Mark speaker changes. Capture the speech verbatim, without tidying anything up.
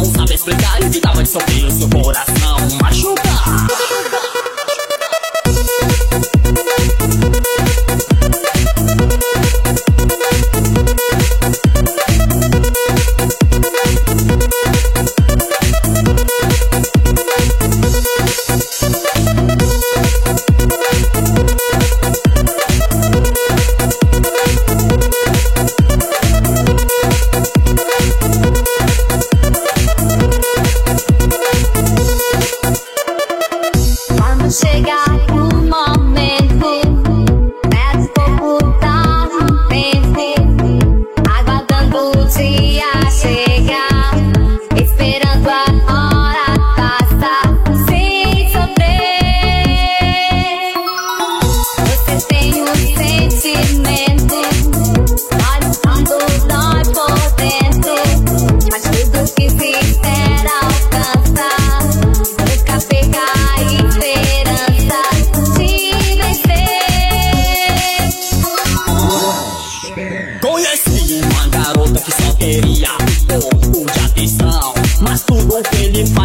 Speaker 1: sabe explicar e tava de sorteio seu coração machucar.
Speaker 2: Chegar o momento, peço pouco dar um tempo, aguardando o dia chegar, esperando a hora passar sem sofrer. Você tem um sentimento, nós estamos nós por dentro, mas tudo que se espera alcançar, nunca pegar e ver.
Speaker 1: Conheci uma garota que só queria um pouco de atenção, mas tudo que ele